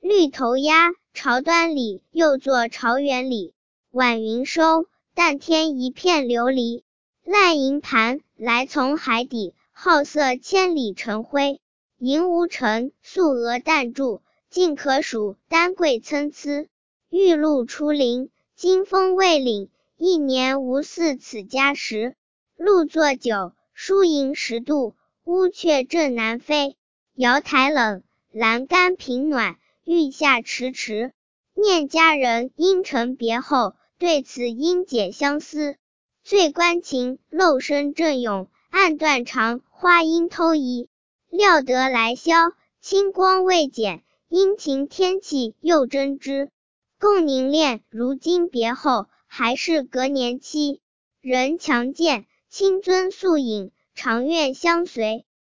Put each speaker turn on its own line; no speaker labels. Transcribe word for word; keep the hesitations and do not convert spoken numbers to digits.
绿头鸦，朝端里，又作朝元里。晚云收，淡天一片琉璃。烂银盘，来从海底，好色千里尘灰。银无尘，素娥淡柱，尽可数，丹桂参差。玉露出林，金风未领，一年无似此家时。露作酒，疏银十度，乌鹊正南飞。瑶台冷，栏杆平暖，玉下迟迟。念佳人因承别后，对此应解相思。醉关情，漏声正咏，暗断肠，花阴偷移。料得来宵，清光未减，阴晴天气又争之。共凝练，如今别后，还是隔年期。人强健，清尊素隐，常愿相随。